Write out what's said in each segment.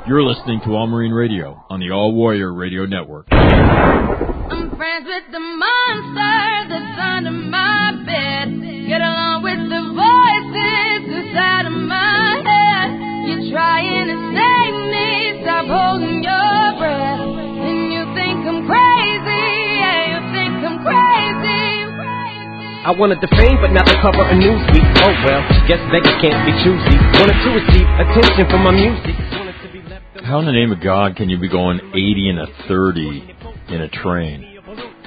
You're listening to All Marine Radio on the All Warrior Radio Network. I'm friends with the monster that's under my bed. Get along with the voices inside of my head. You're trying to save me, stop holding your breath. And you think I'm crazy, yeah, you think I'm crazy. I wanted the fame, but not the cover of Newsweek. Oh well, guess beggars can't be choosy. Wanted to receive attention from my music. How in the name of God can you be going 80 and a 30 in a train?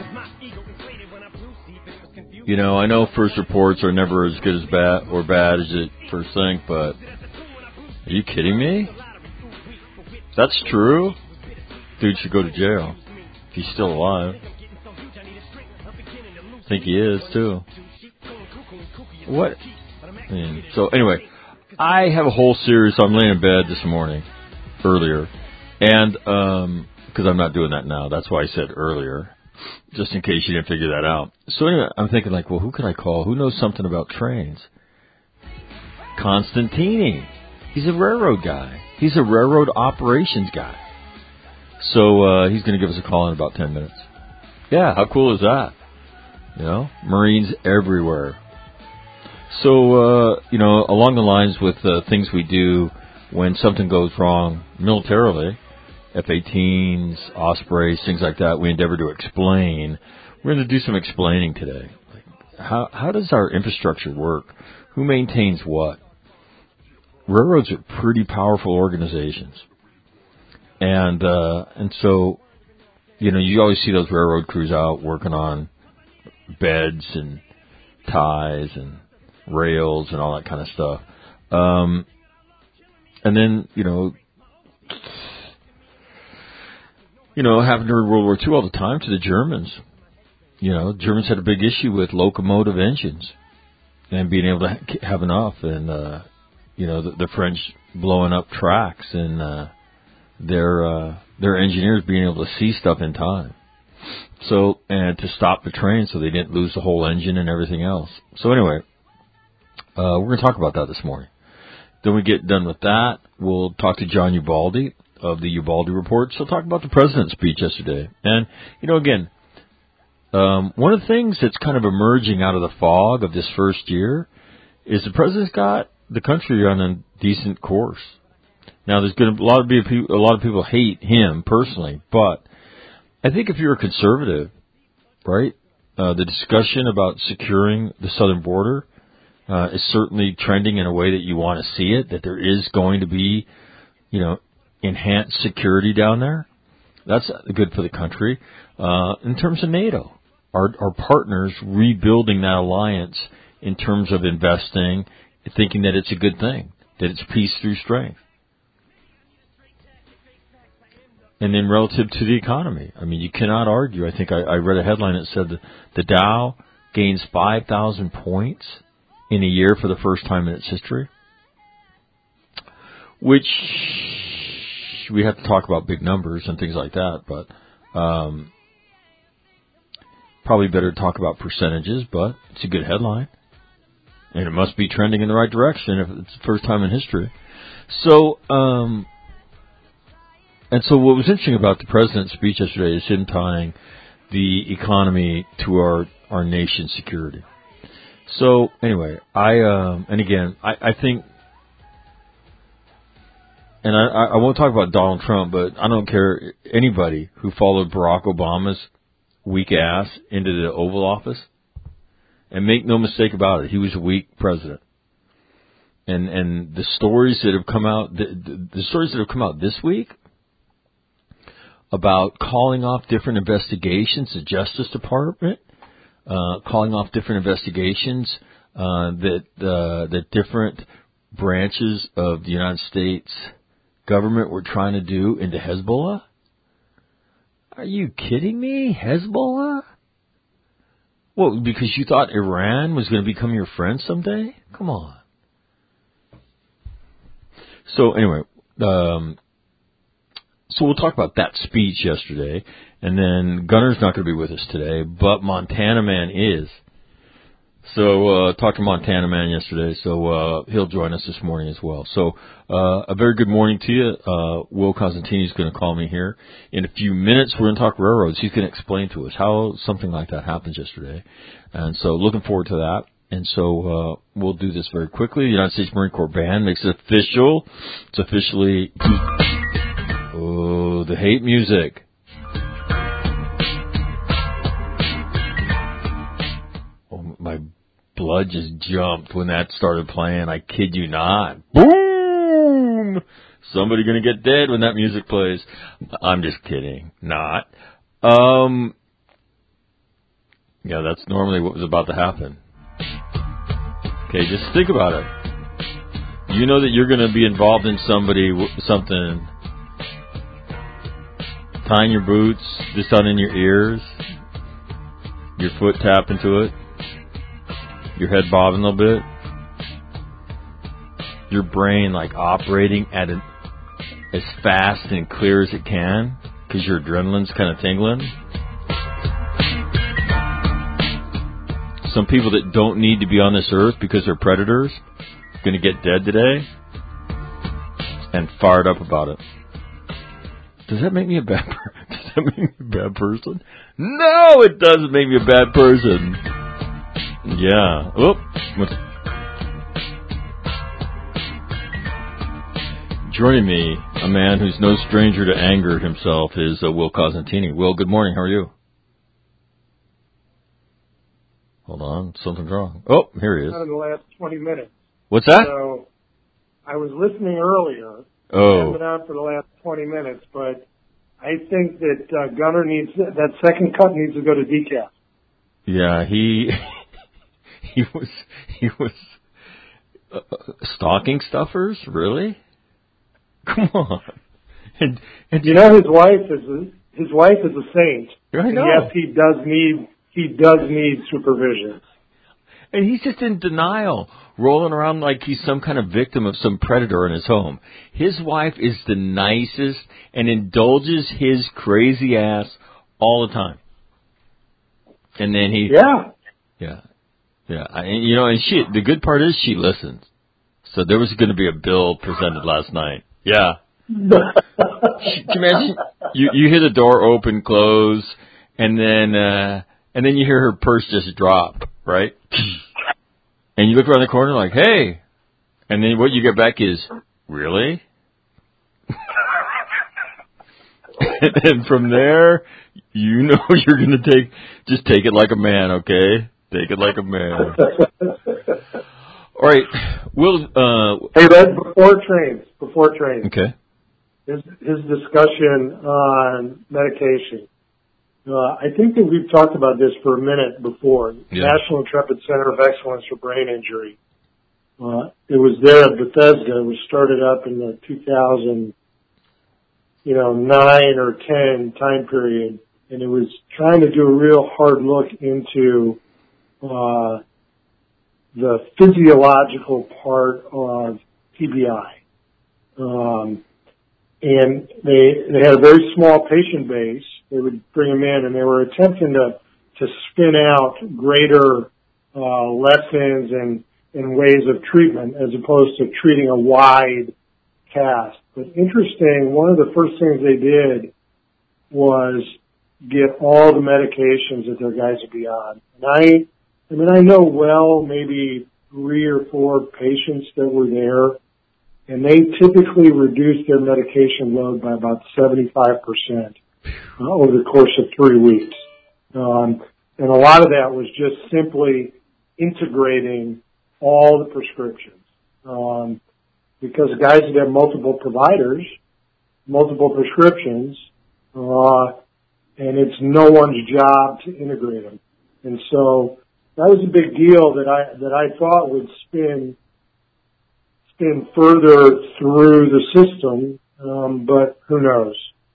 You know, I know first reports are never as good as bad or bad as you first think, but are you kidding me? If that's true, dude should go to jail. If he's still alive. I think he is, too. What? I mean, so anyway, I have a whole series. I'm laying in bed this morning. Earlier, and because I'm not doing that now, that's why I said earlier, just in case you didn't figure that out. So anyway, I'm thinking like, well, who can I call? Who knows something about trains? Constantini. He's a railroad guy. He's a railroad operations guy. So he's going to give us a call in about 10 minutes. Yeah, how cool is that? You know, Marines everywhere. So, you know, along the lines with things we do when something goes wrong militarily, F-18s, Ospreys, things like that, we endeavor to explain. We're going to do some explaining today. Like, how does our infrastructure work? Who maintains what? Railroads are pretty powerful organizations. And so, you know, you always see those railroad crews out working on beds and ties and rails and all that kind of stuff. And then, you know, happened during World War II all the time to the Germans. You know, Germans had a big issue with locomotive engines and being able to have enough. And, you know, the French blowing up tracks and their engineers being able to see stuff in time. So, and to stop the train so they didn't lose the whole engine and everything else. So anyway, we're going to talk about that this morning. Then we get done with that. We'll talk to John Ubaldi of the Ubaldi Report. She'll talk about the president's speech yesterday. And, you know, again, one of the things that's kind of emerging out of the fog of this first year is the president's got the country on a decent course. Now, there's going to a lot of people hate him personally, but I think if you're a conservative, right, the discussion about securing the southern border is certainly trending in a way that you want to see it, that there is going to be, you know, enhanced security down there. That's good for the country. In terms of NATO, our partners rebuilding that alliance in terms of investing, thinking that it's a good thing, that it's peace through strength. And then relative to the economy, I mean, you cannot argue. I think I read a headline that said that the Dow gains 5,000 points in a year for the first time in its history, which we have to talk about big numbers and things like that, but probably better to talk about percentages, but it's a good headline. And it must be trending in the right direction if it's the first time in history. So, and so what was interesting about the president's speech yesterday is him tying the economy to our nation's security. So anyway, and again, I think, and I won't talk about Donald Trump, but I don't care anybody who followed Barack Obama's weak ass into the Oval Office. And make no mistake about it, he was a weak president. And the stories that have come out, the stories that have come out this week about calling off different investigations, the Justice Department, calling off different investigations that different branches of the United States government were trying to do into Hezbollah? Are you kidding me? Hezbollah? Well, because you thought Iran was going to become your friend someday? Come on. So anyway, so we'll talk about that speech yesterday, and then Gunner's not going to be with us today, but Montana Man is. So talked to Montana Man yesterday, so he'll join us this morning as well. So a very good morning to you. Will Cosentini is going to call me here in a few minutes. We're going to talk railroads. He's going to explain to us how something like that happens yesterday, and so looking forward to that. And so we'll do this very quickly. The United States Marine Corps Band makes it official. It's officially the hate music. My blood just jumped when that started playing. I kid you not. Boom! Somebody gonna get dead when that music plays. I'm just kidding. Not. Yeah, that's normally what was about to happen. Okay, just think about it. You know that you're gonna be involved in something. Tying your boots, the sun in your ears, your foot tapped into it. Your head bobbing a little bit. Your brain like operating at as fast and clear as it can because your adrenaline's kind of tingling. Some people that don't need to be on this earth because they're predators are going to get dead today and fired up about it. Does that make me a bad person? No, it doesn't make me a bad person. Yeah. Joining me, a man who's no stranger to anger himself, is Will Cosentini. Will, good morning. How are you? Hold on. Something's wrong. Oh, here he is. In the last 20 minutes. What's that? So I was listening earlier. Oh. I haven't been on for the last 20 minutes, but I think that Gunner that second cut needs to go to decaf. Yeah, he was stocking stuffers, really? Come on. And you know his wife is a saint. I know. And yes, he does need supervision. And he's just in denial, rolling around like he's some kind of victim of some predator in his home. His wife is the nicest and indulges his crazy ass all the time. And then Yeah. And the good part is she listens. So there was going to be a bill presented last night. Yeah. Can you imagine? You hear the door open, close, and then you hear her purse just drop, right? And you look around the corner like, hey. And then what you get back is, really? And from there, you know you're going to just take it like a man, okay? Take it like a man. All right. Hey, Red, before trains. Okay. His discussion on medication. I think that we've talked about this for a minute before. Yeah. National Intrepid Center of Excellence for Brain Injury. It was there at Bethesda. It was started up in the 2009 or 10 time period, and it was trying to do a real hard look into the physiological part of TBI. And they had a very small patient base. They would bring them in, and they were attempting to spin out greater lessons and ways of treatment as opposed to treating a wide cast. But interesting, one of the first things they did was get all the medications that their guys would be on. And I know maybe 3 or 4 patients that were there, and they typically reduced their medication load by about 75% over the course of 3 weeks. And a lot of that was just simply integrating all the prescriptions. Because guys that have multiple providers, multiple prescriptions, and it's no one's job to integrate them. And so that was a big deal that I thought would spin further through the system, but who knows?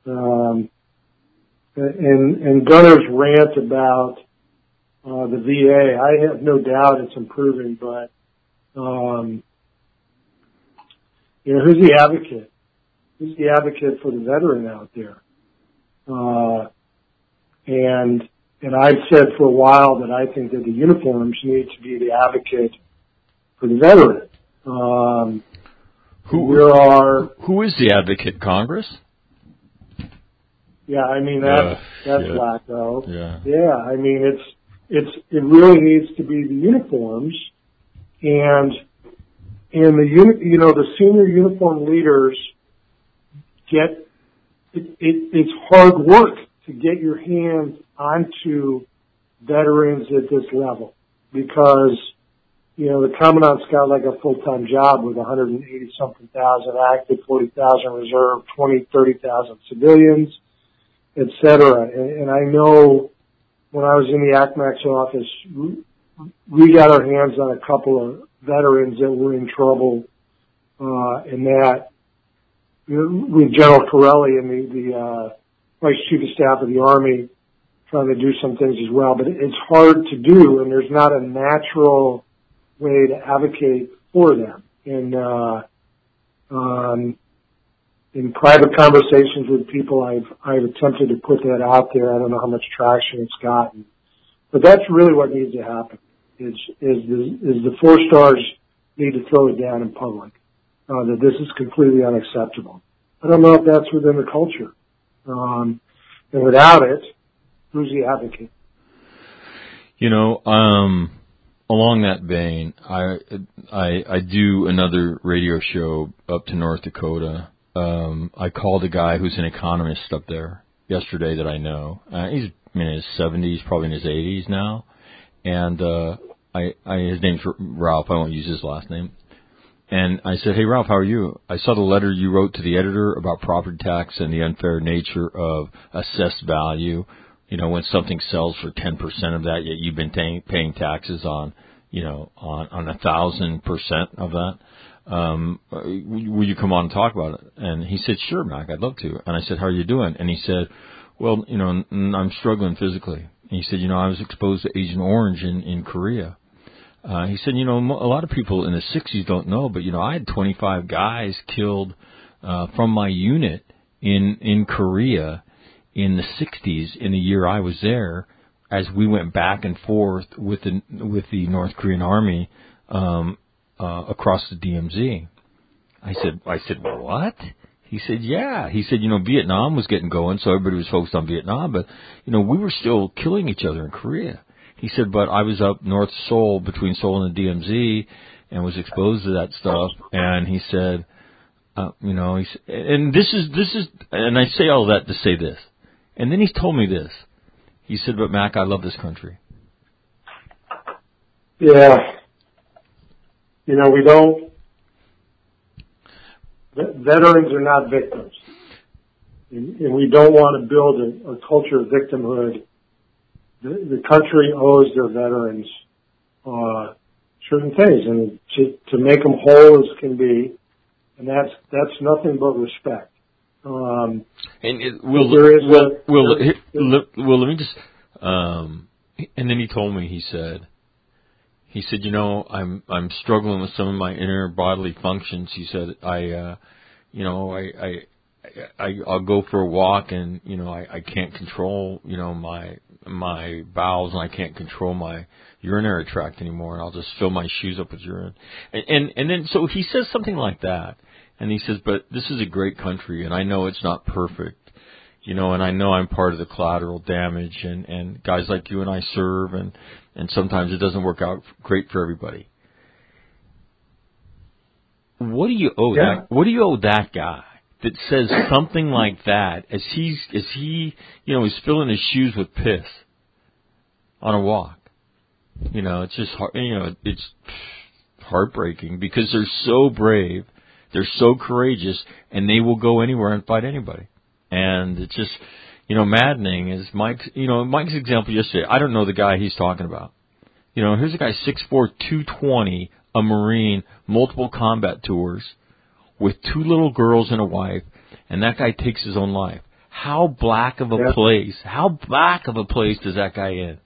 And Gunner's rant about the VA, I have no doubt it's improving, but who's the advocate? Who's the advocate for the veteran out there? And And I've said for a while that I think that the uniforms need to be the advocate for the veteran. Who is the advocate? Congress? Yeah, I mean that's wacko. Yeah, I mean it really needs to be the uniforms, and the senior uniform leaders get it's hard work to get your hands onto veterans at this level, because the commandant's got like a full-time job with 180-something thousand active, 40,000 reserve, 30,000 civilians, et cetera. And I know when I was in the ACMAC's office, we got our hands on a couple of veterans that were in trouble, in that, with General Corelli and the Vice Chief of Staff of the Army trying to do some things as well. But it's hard to do, and there's not a natural way to advocate for them. And in private conversations with people, I've attempted to put that out there. I don't know how much traction it's gotten, but that's really what needs to happen. Is the 4 stars need to throw it down in public, that this is completely unacceptable. I don't know if that's within the culture, and without it, who's the advocate? Along that vein, I do another radio show up to North Dakota. I called a guy who's an economist up there yesterday that I know. He's in his 70s, probably in his 80s now. And his name's Ralph. I won't use his last name. And I said, "Hey, Ralph, how are you? I saw the letter you wrote to the editor about property tax and the unfair nature of assessed value. When something sells for 10% of that, yet you've been paying taxes on 1,000% of that. Will you come on and talk about it?" And he said, "Sure, Mac, I'd love to." And I said, "How are you doing?" And he said, "Well, I'm struggling physically." And he said, "I was exposed to Agent Orange in Korea." He said, "A lot of people in the 60s don't know, but, I had 25 guys killed from my unit in Korea in the 60s, in the year I was there, as we went back and forth with the North Korean Army across the DMZ." I said, "What?" He said, "Yeah." He said, Vietnam was getting going, so everybody was focused on Vietnam, but, we were still killing each other in Korea. He said, "But I was up north Seoul, between Seoul and the DMZ, and was exposed to that stuff." And he said, and this is, and I say all that to say this. And then he's told me this. He said, "But Mac, I love this country." Yeah. We don't, veterans are not victims. And we don't want to build a culture of victimhood. The country owes their veterans certain things, and to make them whole as can be, and that's nothing but respect. Let me just. And then he told me. He said, I'm struggling with some of my inner bodily functions. He said, I'll go for a walk, and I can't control my bowels, and I can't control my urinary tract anymore, and I'll just fill my shoes up with urine. And then so he says something like that. And he says, "But this is a great country, and I know it's not perfect, and I know I'm part of the collateral damage, and guys like you and I serve, and sometimes it doesn't work out great for everybody." What do you owe that? What do you owe that guy that says something like that as he is filling his shoes with piss on a walk? It's just it's heartbreaking, because they're so brave. They're so courageous, and they will go anywhere and fight anybody. And it's just, maddening. Is Mike's example yesterday. I don't know the guy he's talking about. Here's a guy 6'4", 220, a Marine, multiple combat tours, with 2 little girls and a wife, and that guy takes his own life. How black of a place does that guy in?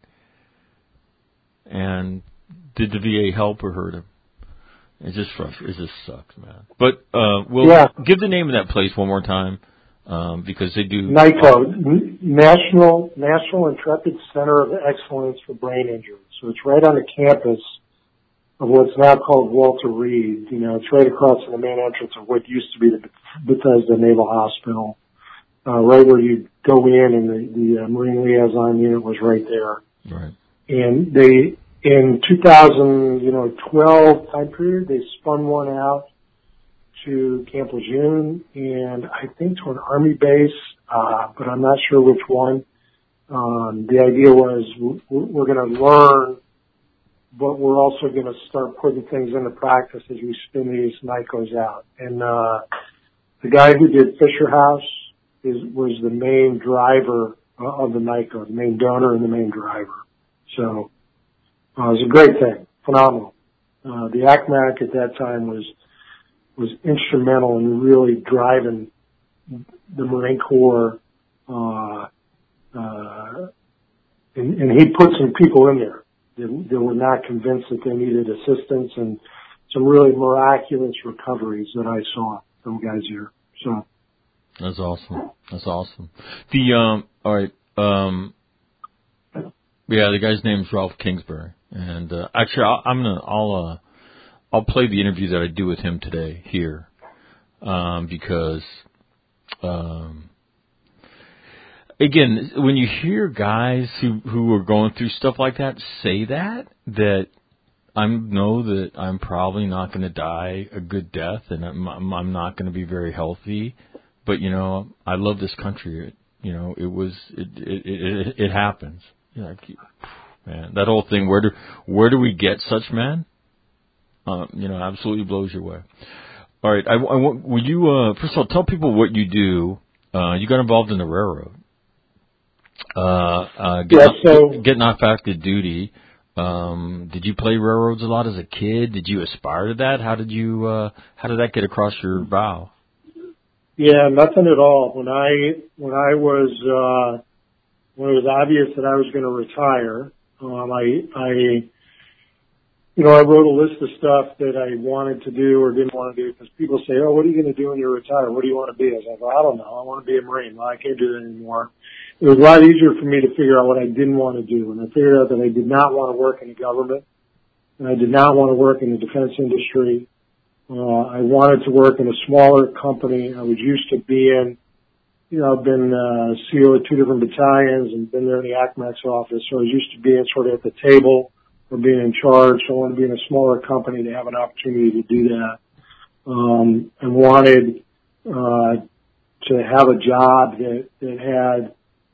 And did the VA help or hurt him? It just sucks, man. But we'll give the name of that place one more time. because they do NICO, National Intrepid Center of Excellence for Brain Injury. So it's right on the campus of what's now called Walter Reed. You know, it's right across from the main entrance of what used to be the Bethesda Naval Hospital, right where you go in, and the Marine Liaison Unit was right there. Right. And they, in 2012 time period, they spun one out to Camp Lejeune and I think to an Army base, but I'm not sure which one. The idea was we're going to learn, but we're also going to start putting things into practice as we spin these NICOs out. And the guy who did Fisher House was the main driver of the NICO, the main donor and the main driver. So it was a great thing, phenomenal. The ACMAC at that time was instrumental in really driving the Marine Corps, and he put some people in there that were not convinced that they needed assistance, and some really miraculous recoveries that I saw from guys here. So that's awesome. That's awesome. All right. Yeah, the guy's name's Ralph Kingsbury, and actually, I'll play the interview that I do with him today here, because, again, when you hear guys who are going through stuff like that say that I know that I'm probably not going to die a good death, and I'm not going to be very healthy, but you know, I love this country. It happens. You know, man, that whole thing. Where do we get such men? Absolutely blows your way. All right. Would you, first of all, tell people what you do. You got involved in the railroad. Getting off active duty. Did you play railroads a lot as a kid? Did you aspire to that? How did that get across your bow? Yeah, nothing at all. When it was obvious that I was going to retire, I wrote a list of stuff that I wanted to do or didn't want to do, because people say, "Oh, what are you going to do when you retire? What do you want to be?" I was like, "Well, I don't know. I want to be a Marine." Well, I can't do that anymore. It was a lot easier for me to figure out what I didn't want to do, and I figured out that I did not want to work in the government, and I did not want to work in the defense industry. I wanted to work in a smaller company. I was used to being, I've been CO of 2 different battalions and been there in the ACMAC's office, so I was used to being sort of at the table or being in charge. So I wanted to be in a smaller company to have an opportunity to do that. I wanted to have a job that had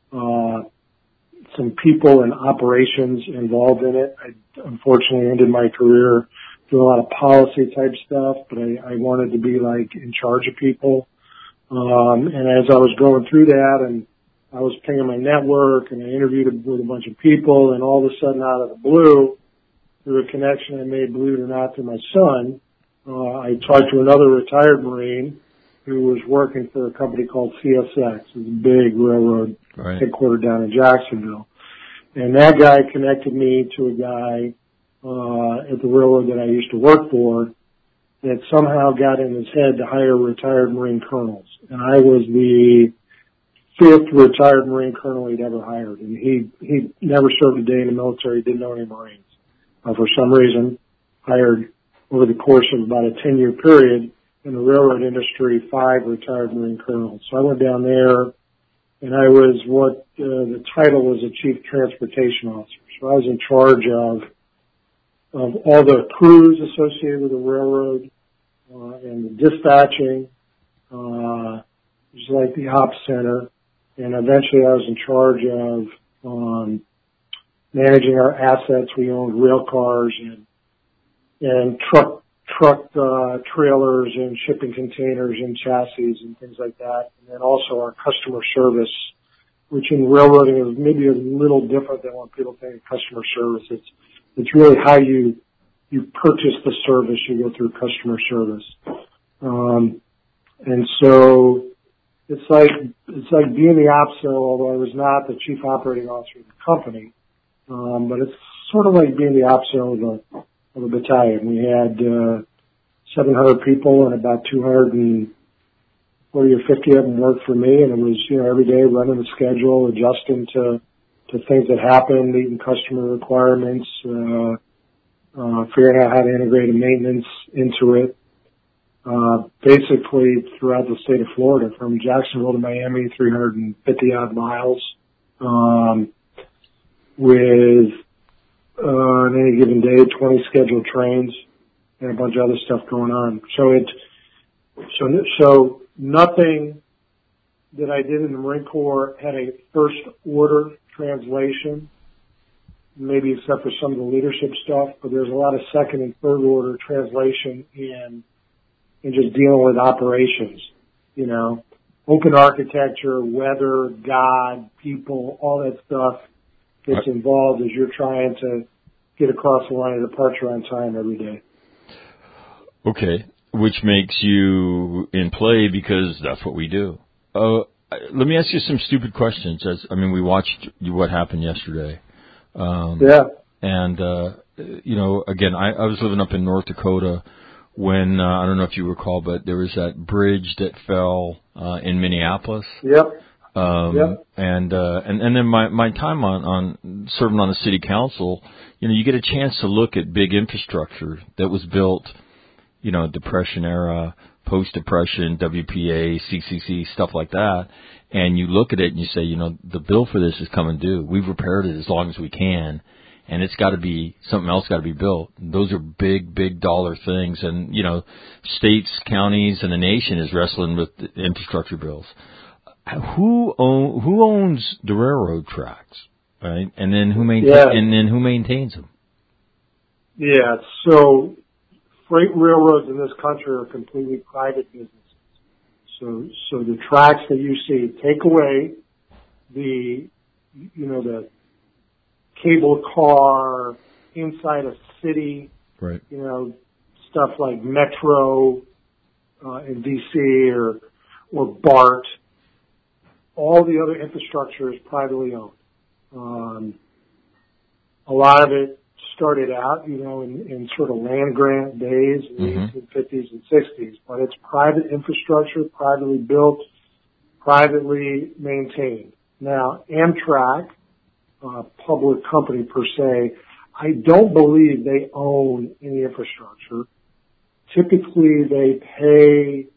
some people and operations involved in it. I unfortunately ended my career doing a lot of policy type stuff, but I wanted to be like in charge of people. And as I was going through that, and I was pinging my network, and I interviewed with a bunch of people, and all of a sudden, out of the blue, through a connection I made, believe it or not, to my son, I talked to another retired Marine who was working for a company called CSX. It's a big railroad headquartered down in Jacksonville. And that guy connected me to a guy at the railroad that I used to work for that somehow got in his head to hire retired Marine colonels. And I was the 5th retired Marine colonel he'd ever hired. And he never served a day in the military, didn't know any Marines. For some reason, hired over the course of about a 10-year period in the railroad industry 5 retired Marine colonels. So I went down there, and I was what the title was a chief transportation officer. So I was in charge of all the crews associated with the railroad and the dispatching, just like the ops center. And eventually I was in charge of managing our assets. We owned rail cars and truck trailers and shipping containers and chassis and things like that. And then also our customer service, which in railroading is maybe a little different than when people think of customer service. It's really how you purchase the service. You go through customer service. And so it's like being the OPSO, although I was not the chief operating officer of the company. But it's sort of like being the OPSO of a battalion. We had 700 people and about 200 and 40 or 50 of them worked for me, and it was, every day running the schedule, adjusting to things that happened, meeting customer requirements, figuring out how to integrate a maintenance into it. Basically throughout the state of Florida, from Jacksonville to Miami, 350 odd miles, with, on any given day, 20 scheduled trains and a bunch of other stuff going on. So nothing that I did in the Marine Corps had a first order translation, maybe except for some of the leadership stuff, but there's a lot of second and third order translation in just dealing with operations, open architecture, weather, God, people, all that stuff gets involved as you're trying to get across the line of departure on time every day. Okay, which makes you in play because that's what we do. Let me ask you some stupid questions. We watched what happened yesterday. And, again, I was living up in North Dakota when, I don't know if you recall, but there was that bridge that fell in Minneapolis. Yep. And then my time on serving on the city council, you get a chance to look at big infrastructure that was built, Depression era, post-Depression, WPA, CCC, stuff like that. And you look at it and you say, the bill for this is coming due. We've repaired it as long as we can. And it's got to be, something else got to be built. Those are big, big dollar things. And, states, counties, and the nation is wrestling with the infrastructure bills. Who owns the railroad tracks, right? And then who maintains them? Yeah. So freight railroads in this country are completely private businesses. So the tracks that you see, take away the cable car inside a city, right? Stuff like Metro in DC or BART. All the other infrastructure is privately owned. A lot of it started out, in sort of land grant days in the 1850s and 60s, but it's private infrastructure, privately built, privately maintained. Now, Amtrak, public company per se, I don't believe they own any infrastructure. Typically, they pay,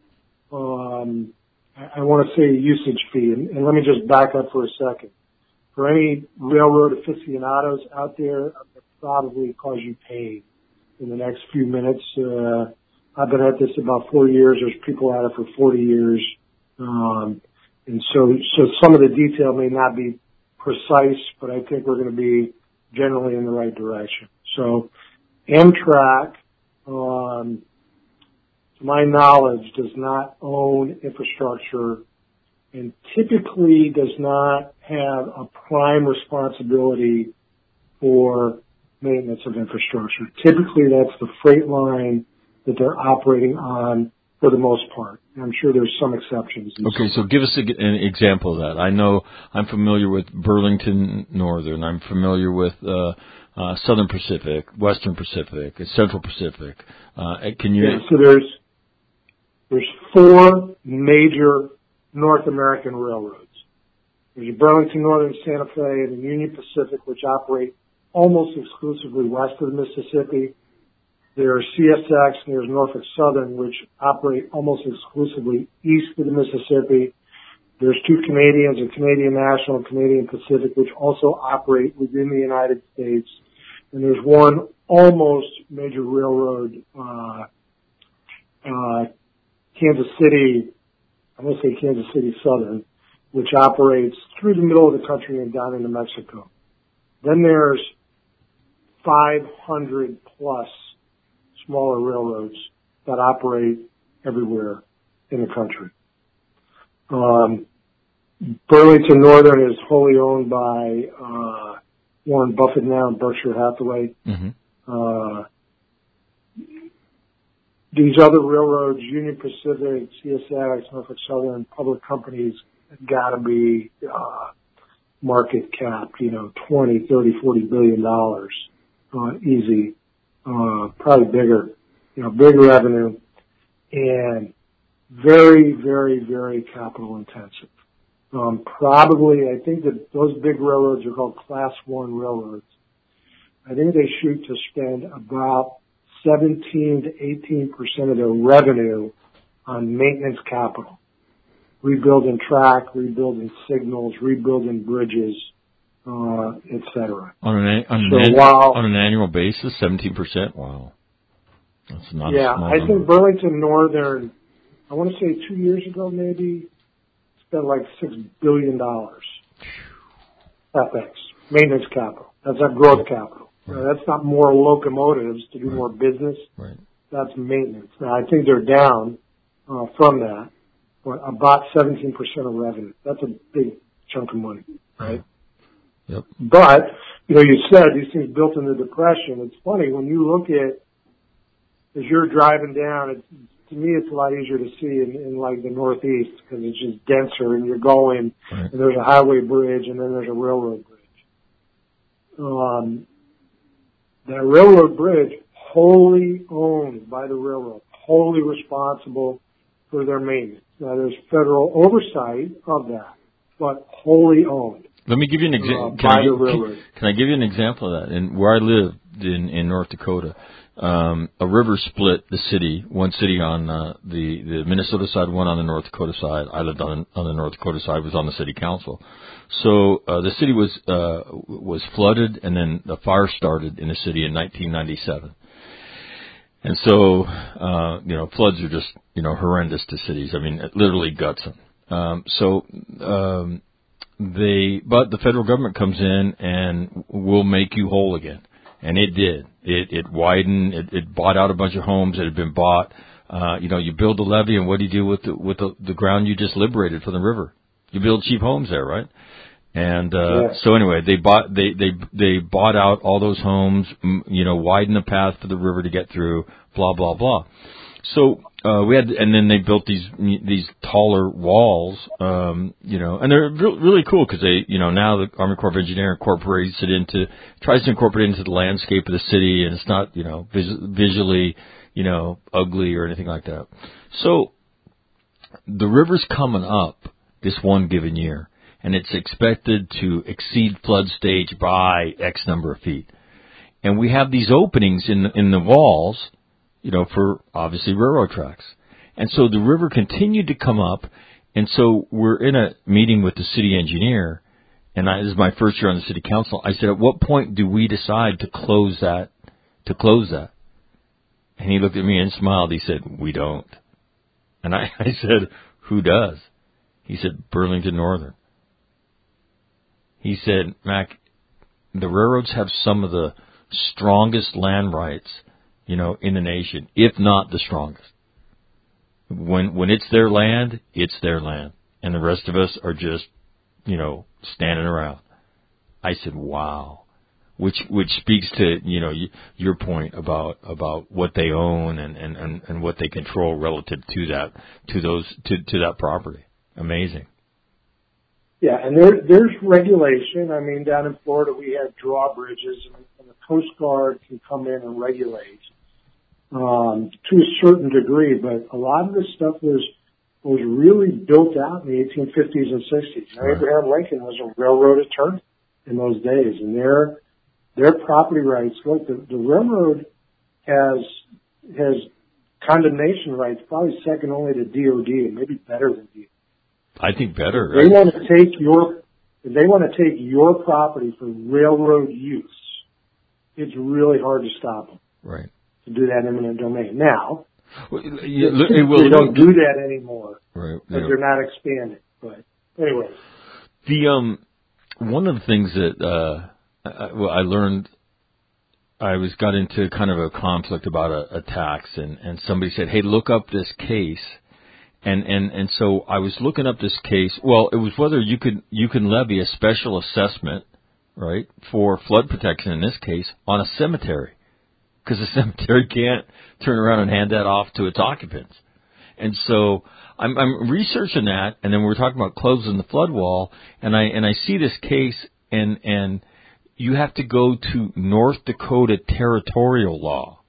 I want to say a usage fee, and let me just back up for a second. For any railroad aficionados out there, I'll probably cause you pain in the next few minutes. I've been at this about 4 years. There's people at it for 40 years. And so some of the detail may not be precise, but I think we're going to be generally in the right direction. So Amtrak, to my knowledge, does not own infrastructure and typically does not have a prime responsibility for maintenance of infrastructure. Typically, that's the freight line that they're operating on for the most part. I'm sure there's some exceptions. Okay, so give us an example of that. I know I'm familiar with Burlington Northern. I'm familiar with Southern Pacific, Western Pacific, Central Pacific. Can you? Yeah, so there's four major North American railroads. There's Burlington Northern, Santa Fe, and the Union Pacific, which operate almost exclusively west of the Mississippi. There's CSX and there's Norfolk Southern, which operate almost exclusively east of the Mississippi. There's two Canadians, a Canadian National and Canadian Pacific, which also operate within the United States. And there's one almost major railroad, Kansas City, I'm going to say Kansas City Southern, which operates through the middle of the country and down into Mexico. Then there's 500 plus smaller railroads that operate everywhere in the country. Burlington Northern is wholly owned by Warren Buffett now and Berkshire Hathaway. Mm-hmm. These other railroads, Union Pacific, CSX, Norfolk Southern, public companies, got to be market cap, $20, $30, $40 billion, easy, probably bigger, big revenue. And very, very, very capital intensive. Probably, I think that those big railroads are called Class 1 railroads. I think they shoot to spend about 17 to 18% of their revenue on maintenance capital. Rebuilding track, rebuilding signals, rebuilding bridges, et cetera. On an annual basis, 17%? Wow. That's not a small I number. think Burlington Northern, I want to say 2 years ago maybe, spent like $6 billion. FX, maintenance capital. That's not growth capital. Right. That's not more locomotives to do more business. Right. That's maintenance. Now, I think they're down from that, but about 17% of revenue. That's a big chunk of money, right? Yep. But, you said these things built in the Depression. It's funny, when you look at, as you're driving down, to me it's a lot easier to see in like the Northeast because it's just denser and you're going, right. And there's a highway bridge and then there's a railroad bridge. That railroad bridge, wholly owned by the railroad, wholly responsible for their maintenance. Now there's federal oversight of that, but wholly owned. Let me give you an example. Can I give you an example of that? And where I lived in North Dakota, a river split the city. One city on the Minnesota side, one on the North Dakota side. I lived on the North Dakota side. Was on the city council. So the city was flooded, and then the fire started in the city in 1997. And so floods are just horrendous to cities. I mean, it literally guts them. But the federal government comes in and will make you whole again. And it did. It widened. It bought out a bunch of homes that had been bought. You build a levee, and what do you do with the ground you just liberated from the river? You build cheap homes there, right? And so anyway, they bought out all those homes. Widened the path for the river to get through. Blah blah blah. So and then they built these taller walls, and they're really cool because they, now the Army Corps of Engineers tries to incorporate it into the landscape of the city, and it's not, visually, ugly or anything like that. So the river's coming up this one given year, and it's expected to exceed flood stage by X number of feet, and we have these openings in the walls. For obviously railroad tracks. And so the river continued to come up, and so we're in a meeting with the city engineer, and this is my first year on the city council. I said, at what point do we decide to close that? And he looked at me and smiled. He said, we don't. And I said, who does? He said, Burlington Northern. He said, Mac, the railroads have some of the strongest land rights in the nation, if not the strongest. When it's their land, it's their land. And the rest of us are just, standing around. I said, wow. Which speaks to, your point about what they own and what they control relative to that property. Amazing. Yeah, and there's regulation. I mean, down in Florida we have drawbridges and the Coast Guard can come in and regulate. To a certain degree, but a lot of this stuff was really built out in the 1850s and 60s. Right. Abraham Lincoln was a railroad attorney in those days, and their property rights. Look, the railroad has condemnation rights, probably second only to DOD, maybe better than DOD. I think better. If they want to take your property for railroad use, it's really hard to stop them. Right. To do that eminent domain. Now, they don't do that anymore. Right. Because they're not expanding. But anyway. One of the things that I learned, I got into kind of a conflict about a tax, and somebody said, hey, look up this case. And so I was looking up this case. Well, it was whether you can levy a special assessment, right, for flood protection in this case on a cemetery. Because the cemetery can't turn around and hand that off to its occupants. And so I'm researching that, and then we're talking about closing the flood wall, and I see this case, and you have to go to North Dakota territorial law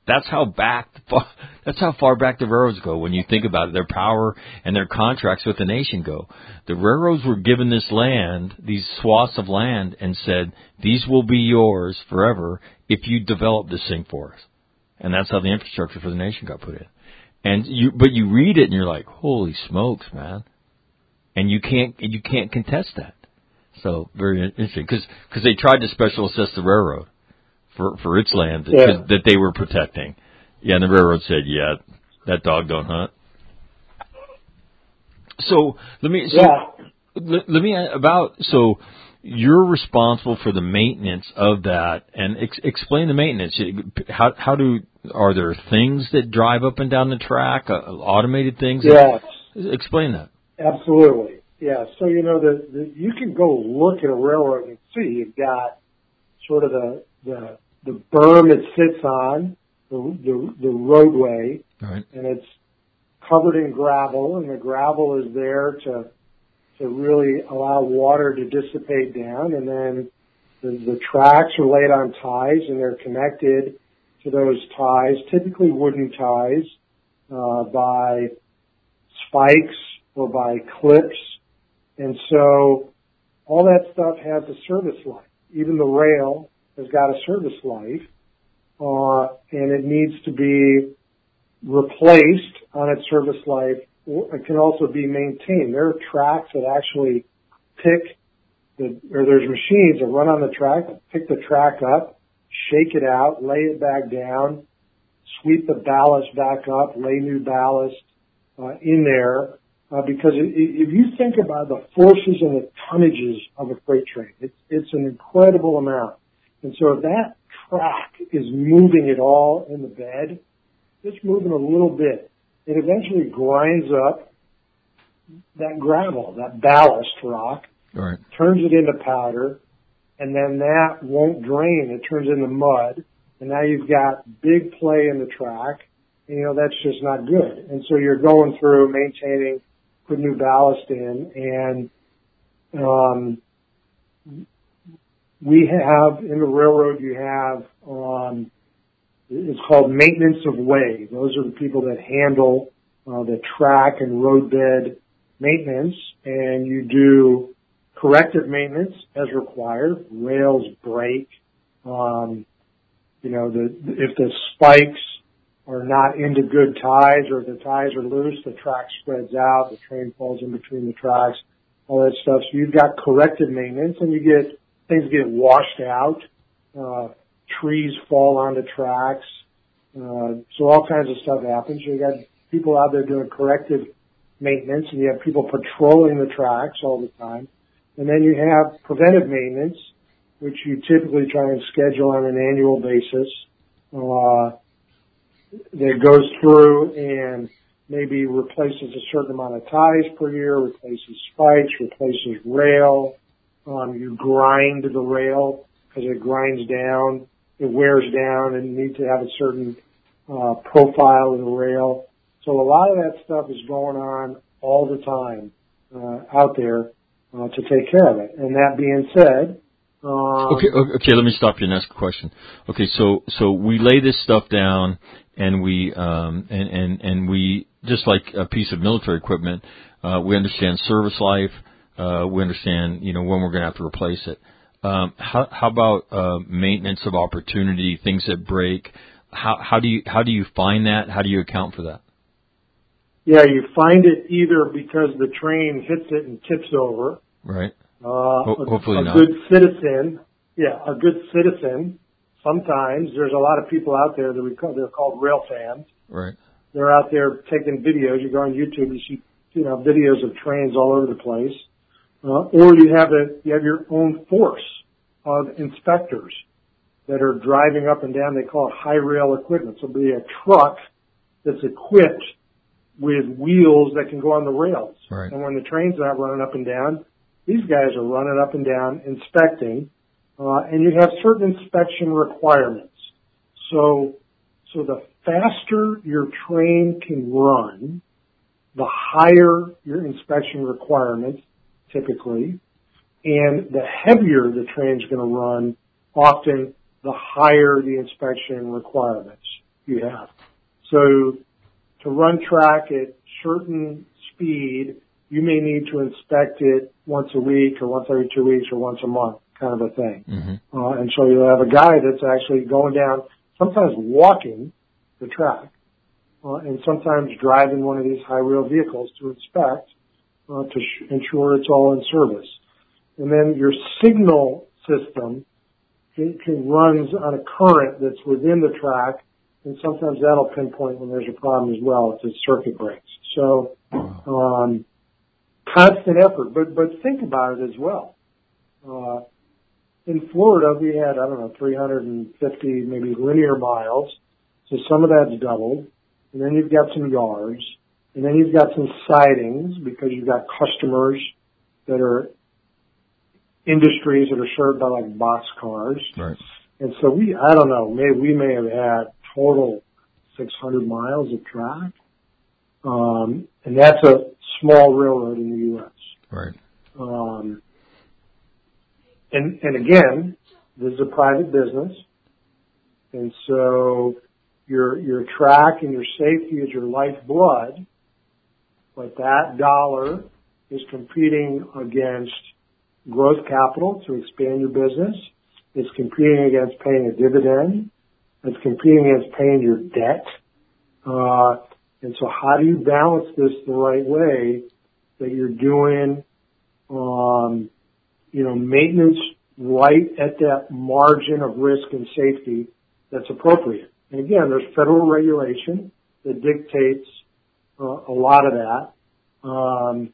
That's how far back the railroads go when you think about it. Their power and their contracts with the nation go. The railroads were given this land, these swaths of land, and said, these will be yours forever if you develop this thing for us. And that's how the infrastructure for the nation got put in. But you read it and you're like, holy smokes, man. And you can't contest that. So very interesting because they tried to special assess the railroad for its land that they were protecting. Yeah, and the railroad said, yeah, that dog don't hunt. So let me so you're responsible for the maintenance of that, and explain the maintenance. Are there things that drive up and down the track, automated things? Yes. Explain that. Absolutely. Yeah. So, you can go look at a railroad and see you've got sort of the berm it sits on, the roadway, right, and it's covered in gravel, and the gravel is there to really allow water to dissipate down, and then the tracks are laid on ties, and they're connected to those ties, typically wooden ties, by spikes or by clips. And so all that stuff has a service life. Even the rail has got a service life, and it needs to be replaced on its service life. It can also be maintained. There are tracks that actually there's machines that run on the track, pick the track up, shake it out, lay it back down, sweep the ballast back up, lay new ballast in there. Because if you think about the forces and the tonnages of a freight train, it's an incredible amount. And so if that track is moving at all in the bed, just moving a little bit, it eventually grinds up that gravel, that ballast rock, right, turns it into powder, and then that won't drain. It turns into mud, and now you've got big play in the track, and that's just not good. And so you're going through maintaining, put new ballast in, and we have in the railroad, you have it's called maintenance of way. Those are the people that handle the track and roadbed maintenance, and you do corrective maintenance as required. Rails break. If the spikes are not into good ties, or the ties are loose, the track spreads out, the train falls in between the tracks, all that stuff. So you've got corrective maintenance, and things get washed out, trees fall onto tracks, so all kinds of stuff happens. You got people out there doing corrective maintenance, and you have people patrolling the tracks all the time. And then you have preventive maintenance, which you typically try and schedule on an annual basis, that goes through and maybe replaces a certain amount of ties per year, replaces spikes, replaces rail. You grind the rail because it grinds down, it wears down, and you need to have a certain profile of the rail. So a lot of that stuff is going on all the time out there to take care of it. And that being said, okay. Let me stop you and ask a question. Okay, so we lay this stuff down, and we and we, just like a piece of military equipment, we understand service life. We understand, when we're going to have to replace it. How about maintenance of opportunity, things that break? How do you find that? How do you account for that? Yeah, you find it either because the train hits it and tips over. Right. Hopefully not. A good citizen. Sometimes there's a lot of people out there that they're called rail fans. Right. They're out there taking videos. You go on YouTube, you see videos of trains all over the place. Or you have your own force of inspectors that are driving up and down. They call it high rail equipment. So it'll be a truck that's equipped with wheels that can go on the rails. Right. And when the train's not running up and down, these guys are running up and down inspecting. And you have certain inspection requirements. So the faster your train can run, the higher your inspection requirements, typically, and the heavier the train's going to run, often the higher the inspection requirements. you have. So to run track at certain speed, you may need to inspect it once a week or once every 2 weeks or once a month, kind of a thing. Mm-hmm. And so you'll have a guy that's actually going down, sometimes walking the track, and sometimes driving one of these high-wheel vehicles to inspect, to ensure it's all in service. And then your signal system runs on a current that's within the track, and sometimes that'll pinpoint when there's a problem as well if it's circuit breaks. So, constant effort, but think about it as well. In Florida, we had, 350 maybe linear miles, so some of that's doubled, and then you've got some yards, and then you've got some sidings because you've got customers that are industries that are served by like boxcars. Right. And so we may have had total 600 miles of track. And that's a small railroad in the U.S. Right. And again, this is a private business. And so your track and your safety is your lifeblood, but that dollar is competing against growth capital to expand your business. It's competing against paying a dividend. It's competing against paying your debt. And so how do you balance this the right way that you're doing, maintenance right at that margin of risk and safety that's appropriate? And again, there's federal regulation that dictates a lot of that.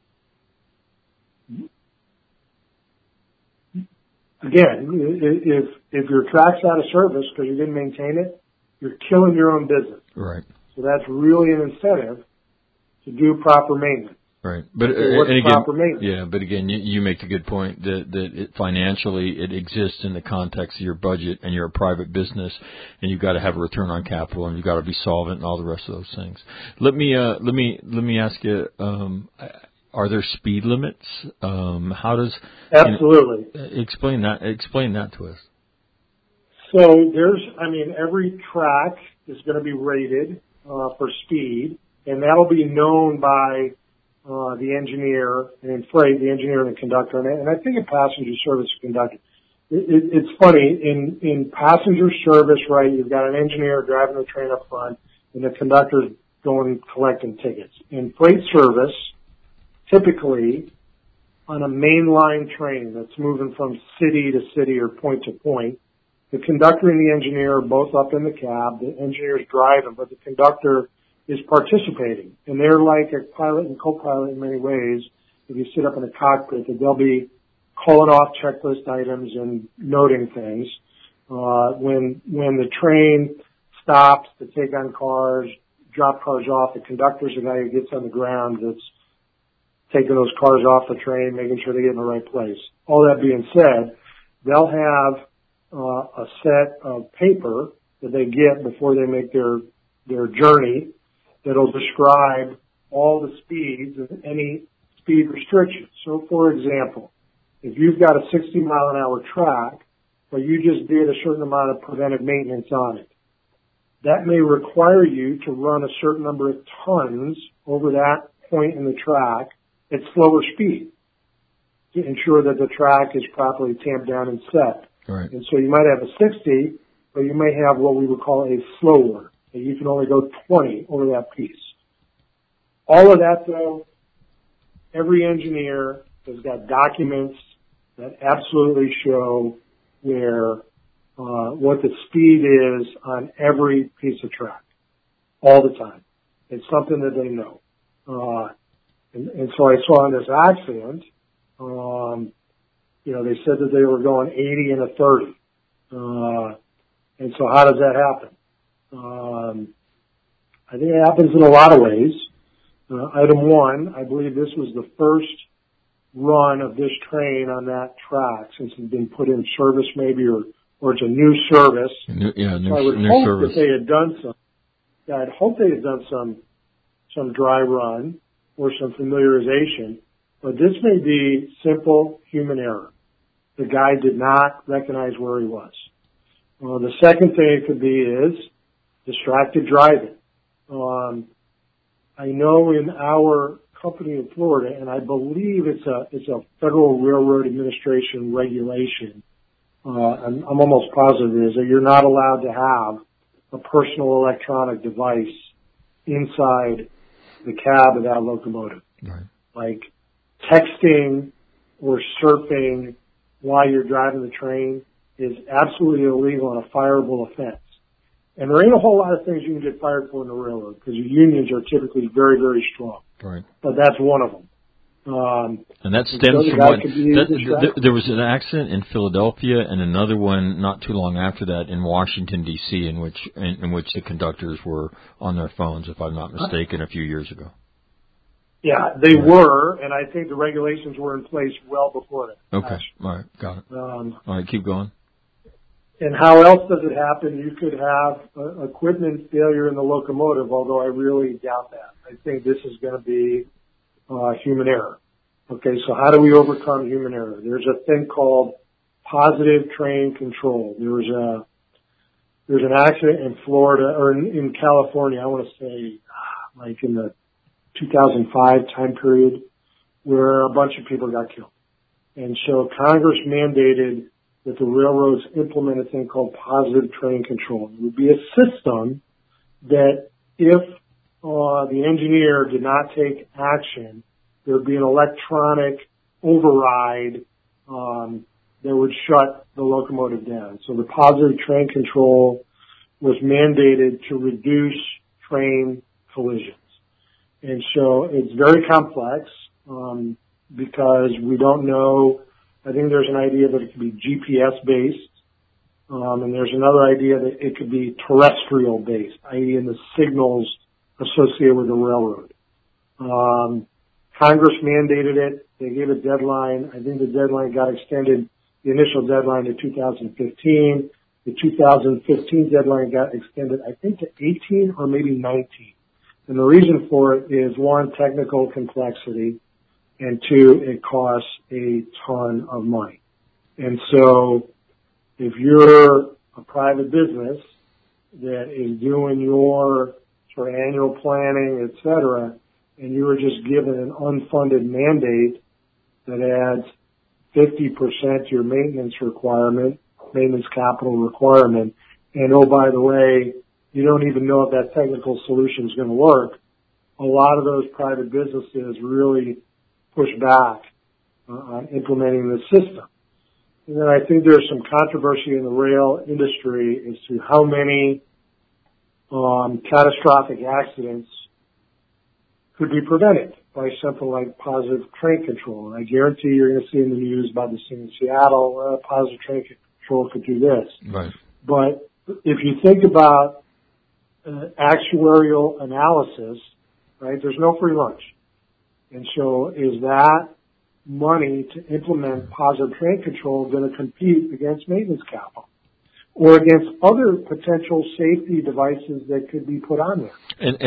Again, if your track's out of service because you didn't maintain it, you're killing your own business. Right. So that's really an incentive to do proper maintenance. Right. But proper maintenance? Yeah, but again, you make the good point that financially it exists in the context of your budget, and you're a private business, and you've got to have a return on capital, and you've got to be solvent and all the rest of those things. Let me ask you. Are there speed limits? How does absolutely explain that to us? So every track is going to be rated for speed, and that'll be known by the engineer, and in freight, the engineer and the conductor, and I think in passenger service, the conductor. It's funny in passenger service, right? You've got an engineer driving the train up front, and the conductor's going collecting tickets. In freight service, typically, on a mainline train that's moving from city to city or point to point, the conductor and the engineer are both up in the cab. The engineer's driving, but the conductor is participating. And they're like a pilot and co-pilot in many ways. If you sit up in a cockpit, that they'll be calling off checklist items and noting things. When the train stops to take on cars, drop cars off, the conductor's the guy who gets on the ground that's taking those cars off the train, making sure they get in the right place. All that being said, they'll have a set of paper that they get before they make their journey that'll describe all the speeds and any speed restrictions. So, for example, if you've got a 60-mile-an-hour track, but you just did a certain amount of preventive maintenance on it, that may require you to run a certain number of tons over that point in the track at slower speed to ensure that the track is properly tamped down and set. Right. And so you might have a 60, but you may have what we would call a slower, and you can only go 20 over that piece. All of that, though, every engineer has got documents that absolutely show where what the speed is on every piece of track all the time. It's something that they know. And so I saw in this accident, they said that they were going 80 and a 30. And so how does that happen? I think it happens in a lot of ways. Item one, I believe this was the first run of this train on that track since it's been put in service maybe, or it's a new service. New so I would hope service. that they had done some. Yeah, I'd hope they had done some dry run or some familiarization, but this may be simple human error. The guy did not recognize where he was. The second thing it could be is distracted driving. I know in our company in Florida, and I believe it's a Federal Railroad Administration regulation. I'm almost positive it is that you're not allowed to have a personal electronic device inside the cab of that locomotive. Right. Like texting or surfing while you're driving the train is absolutely illegal and a fireable offense. And there ain't a whole lot of things you can get fired for in the railroad because your unions are typically very, very strong. Right. But that's one of them. And that stems from what? There was an accident in Philadelphia and another one not too long after that in Washington, D.C., in which the conductors were on their phones, if I'm not mistaken, a few years ago. Yeah, they were, and I think the regulations were in place well before that. Okay. All right. Got it. All right. Keep going. And how else does it happen? You could have equipment failure in the locomotive, although I really doubt that. I think this is going to be human error. Okay, so how do we overcome human error? There's a thing called positive train control. There's an accident in Florida or in California, I want to say like in the 2005 time period where a bunch of people got killed. And so Congress mandated that the railroads implement a thing called positive train control. It would be a system that if the engineer did not take action, there would be an electronic override that would shut the locomotive down. So the positive train control was mandated to reduce train collisions. And so it's very complex because we don't know. I think there's an idea that it could be GPS based, and there's another idea that it could be terrestrial based, i.e. in the signals associated with the railroad. Congress mandated it. They gave a deadline. I think the deadline got extended, the initial deadline to 2015. The 2015 deadline got extended, I think, to 18 or maybe 19. And the reason for it is, one, technical complexity, and two, it costs a ton of money. And so if you're a private business that is doing your sort of annual planning, et cetera, and you were just given an unfunded mandate that adds 50% to your maintenance requirement, maintenance capital requirement, and oh, by the way, you don't even know if that technical solution is going to work, a lot of those private businesses really push back on implementing the system. And then I think there's some controversy in the rail industry as to how many catastrophic accidents could be prevented by something like positive train control. And I guarantee you're going to see in the news about the scene in Seattle, positive train control could do this. Right. But if you think about actuarial analysis, right, there's no free lunch. And so is that money to implement positive train control going to compete against maintenance capital or against other potential safety devices that could be put on there?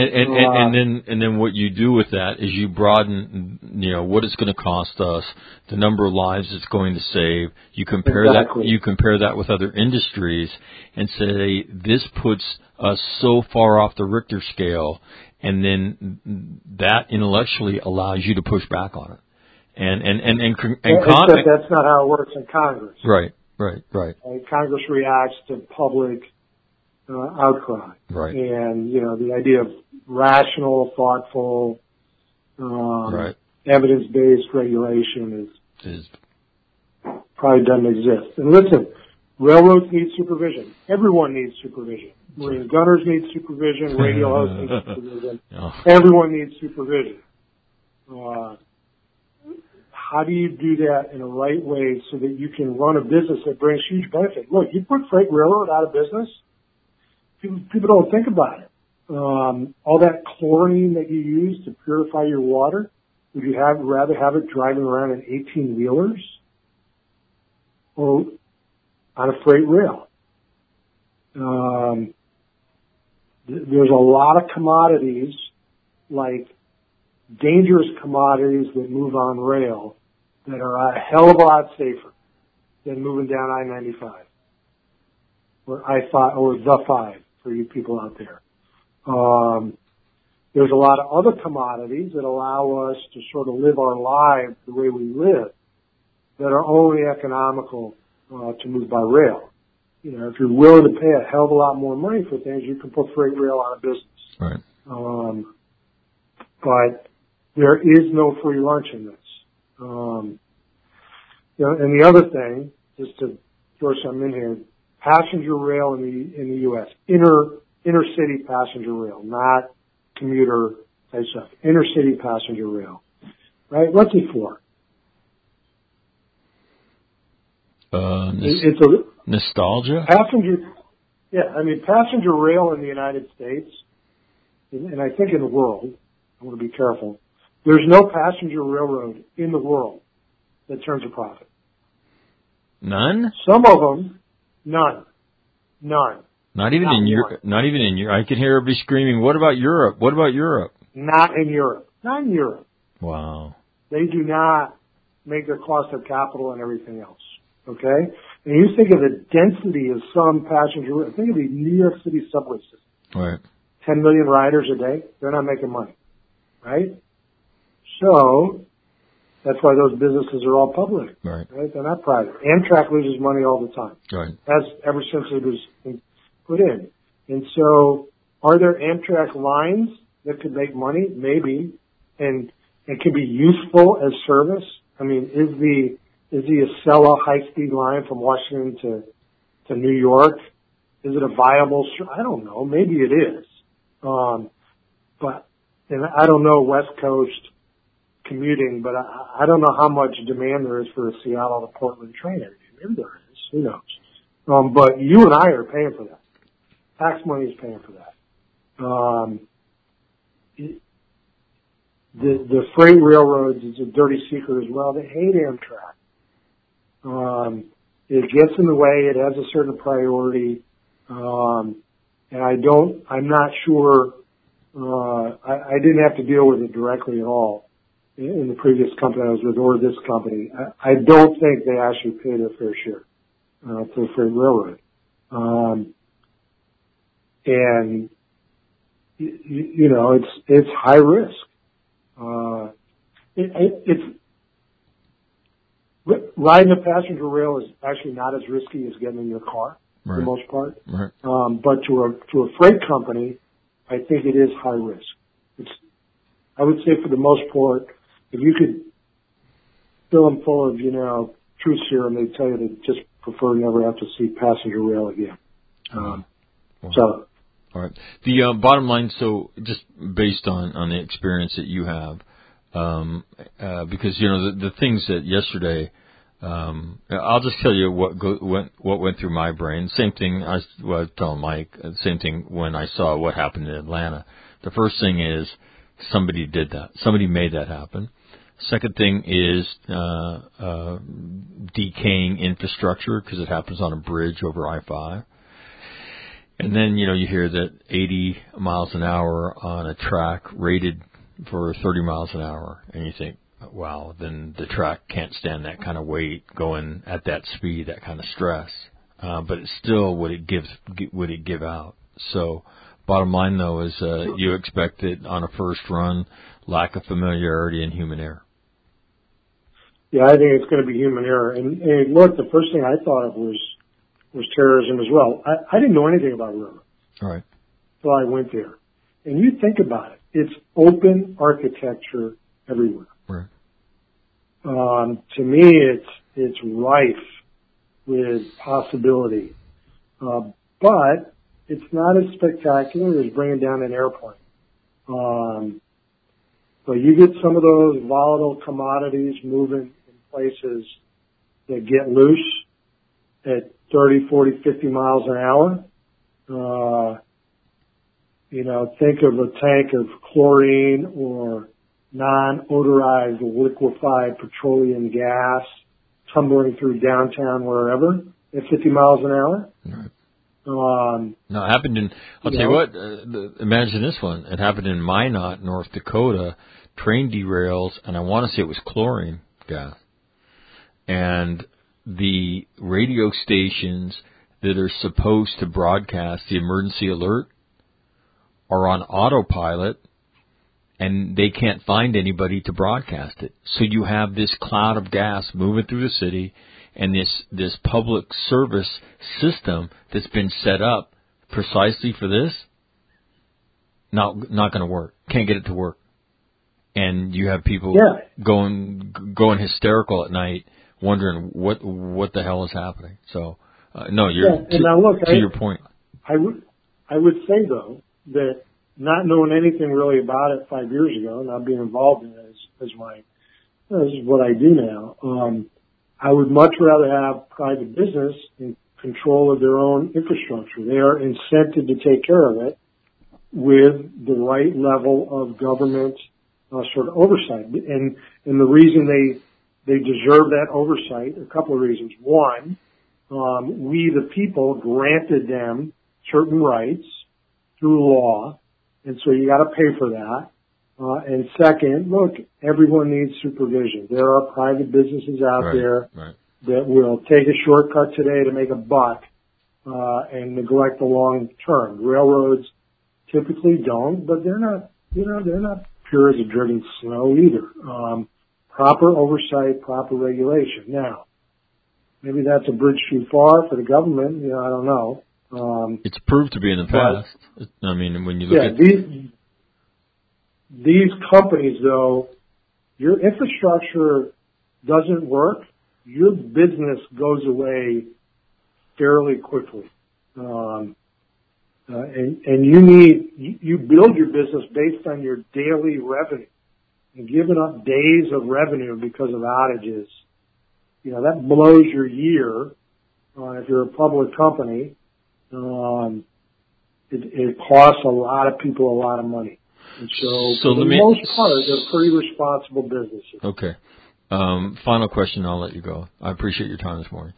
And then what you do with that is you broaden, what it's going to cost us, the number of lives it's going to save. You compare that with other industries and say this puts us so far off the Richter scale, and then that intellectually allows you to push back on it. Except that's not how it works in Congress. Right. Congress reacts to public outcry. Right. And, the idea of rational, thoughtful, evidence-based regulation is probably doesn't exist. And listen, railroads need supervision. Everyone needs supervision. Marine gunners need supervision. Radio hosts need supervision. Everyone needs supervision. How do you do that in a right way so that you can run a business that brings huge benefit? Look, you put freight railroad out of business, people don't think about it. All that chlorine that you use to purify your water, would you rather have it driving around in 18-wheelers or on a freight rail? There's a lot of commodities, like dangerous commodities that move on rail, that are a hell of a lot safer than moving down I-95 or I-5 or the 5 for you people out there. There's a lot of other commodities that allow us to sort of live our lives the way we live that are only economical to move by rail. You know, if you're willing to pay a hell of a lot more money for things, you can put freight rail out of business. Right. But there is no free lunch in this. You know, and the other thing, just to throw something in here, passenger rail in the U.S., inner city passenger rail, not commuter type stuff. Inner city passenger rail, right? What's it for? It's a nostalgia. Passenger rail in the United States, and I think in the world. I want to be careful. There's no passenger railroad in the world that turns a profit. None. Some of them, none. Not even in Europe. Not even in Europe. I can hear everybody screaming, "What about Europe? What about Europe?" Not in Europe. Not in Europe. Wow. They do not make their cost of capital and everything else. Okay? And you think of the density of some passenger, think of the New York City subway system. Right. 10 million riders a day. They're not making money. Right? So, that's why those businesses are all public. Right. They're not private. Amtrak loses money all the time. Right. Ever since it was put in. And so, are there Amtrak lines that could make money? Maybe. And it could be useful as service. I mean, is the Acela high-speed line from Washington to New York, is it a viable? I don't know. Maybe it is. But, and I don't know West Coast commuting, but I don't know how much demand there is for a Seattle to Portland train every day. Maybe there is. Who knows? But you and I are paying for that. Tax money is paying for that. The freight railroads is a dirty secret as well. They hate Amtrak. It gets in the way. It has a certain priority. And I'm not sure, I didn't have to deal with it directly at all in the previous company I was with or this company. I don't think they actually pay their fair share, to the freight railroad. And, you know, it's high risk. Riding a passenger rail is actually not as risky as getting in your car, for the most part. Right. But to a freight company, I think it is high risk. I would say for the most part, if you could fill them full of, truth serum, they'd tell you to just prefer never have to see passenger rail again. So. All right. The bottom line, so just based on the experience that you have, because the things that yesterday, I'll just tell you what went through my brain. Same thing I was telling Mike. Same thing when I saw what happened in Atlanta. The first thing is somebody did that. Somebody made that happen. Second thing is decaying infrastructure because it happens on a bridge over I-5. And then, you hear that 80 miles an hour on a track rated for 30 miles an hour. And you think, wow, then the track can't stand that kind of weight going at that speed, that kind of stress. But it's still would it give out. So bottom line, though, is you expect it on a first run, lack of familiarity and human error. Yeah, I think it's going to be human error. And look, the first thing I thought of was terrorism as well. I didn't know anything about railroad. All right. So I went there. And you think about it. It's open architecture everywhere. Right. To me, it's rife with possibility. But it's not as spectacular as bringing down an airplane. But you get some of those volatile commodities moving in places that get loose at 30, 40, 50 miles an hour. Think of a tank of chlorine or non-odorized liquefied petroleum gas tumbling through downtown wherever at 50 miles an hour. Right. No, it happened I'll tell you what, imagine this one. It happened in Minot, North Dakota. Train derails, and I want to say it was chlorine gas. And the radio stations that are supposed to broadcast the emergency alert are on autopilot, and they can't find anybody to broadcast it. So you have this cloud of gas moving through the city, and this public service system that's been set up precisely for this, not going to work. Can't get it to work. And you have people going hysterical at night, wondering what the hell is happening. So no, to your point. I would say though that not knowing anything really about it 5 years ago, not being involved in it as what I do now. I would much rather have private business in control of their own infrastructure. They are incented to take care of it with the right level of government sort of oversight. And the reason they deserve that oversight, a couple of reasons. One, we the people granted them certain rights through law, and so you got to pay for that. And second, look, everyone needs supervision. There are private businesses out there that will take a shortcut today to make a buck and neglect the long term. Railroads typically don't, but they're not pure as a driven snow either. Proper oversight, proper regulation. Now, maybe that's a bridge too far for the government. I don't know. It's proved to be in the past. I mean, when you look at these companies, though, your infrastructure doesn't work, your business goes away fairly quickly. And you build your business based on your daily revenue. And giving up days of revenue because of outages, that blows your year. If you're a public company, it costs a lot of people a lot of money. And so for the most part, they're pretty responsible businesses. Okay. Final question, I'll let you go. I appreciate your time this morning.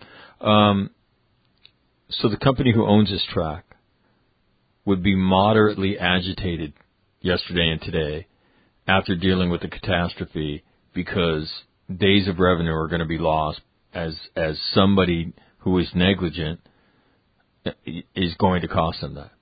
So the company who owns this track would be moderately agitated yesterday and today after dealing with the catastrophe because days of revenue are going to be lost as somebody who is negligent is going to cost them that.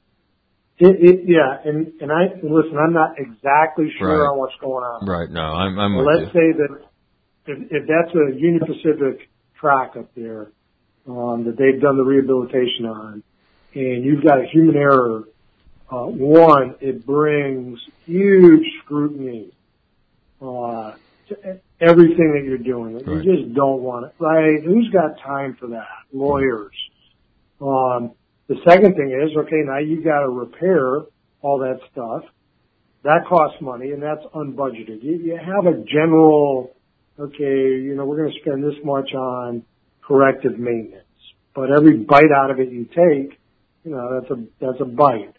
And listen, I'm not exactly sure on what's going on. Right, no, I'm with let's say that if that's a Union Pacific track up there that they've done the rehabilitation on, and you've got a human error, one, it brings huge scrutiny to everything that you're doing. You just don't want it, right? Who's got time for that? Lawyers. The second thing is, okay, now you've got to repair all that stuff. That costs money, and that's unbudgeted. You have a general, okay, we're going to spend this much on corrective maintenance. But every bite out of it you take, that's a bite.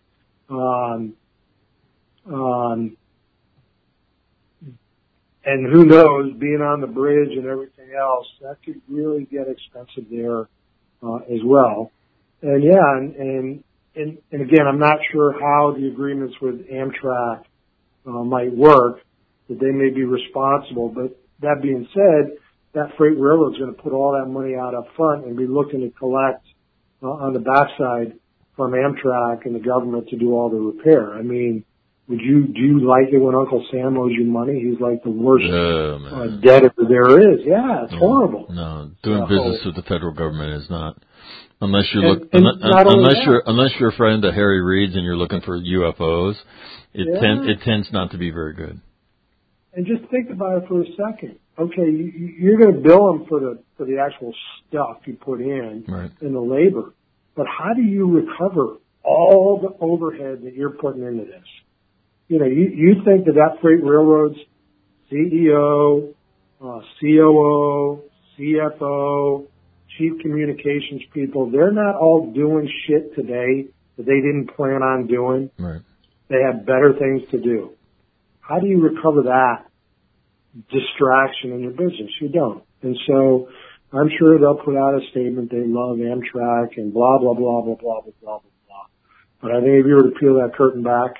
And who knows, being on the bridge and everything else, that could really get expensive there as well. And and again, I'm not sure how the agreements with Amtrak might work, that they may be responsible. But that being said, that freight railroad's going to put all that money out up front and be looking to collect on the backside from Amtrak and the government to do all the repair. I mean, do you like it when Uncle Sam owes you money? He's like the worst debtor there is. Yeah, it's horrible. No, doing business with the federal government is not. Unless you're a friend of Harry Reid's and you're looking for UFOs, it tends not to be very good. And just think about it for a second. Okay, you're going to bill them for the actual stuff you put in and the labor, but how do you recover all the overhead that you're putting into this? You think that freight railroad's CEO, COO, CFO, chief communications people, they're not all doing shit today that they didn't plan on doing. Right. They have better things to do. How do you recover that distraction in your business? You don't. And so I'm sure they'll put out a statement they love Amtrak and blah, blah, blah, blah, blah, blah, blah, blah. But I think if you were to peel that curtain back,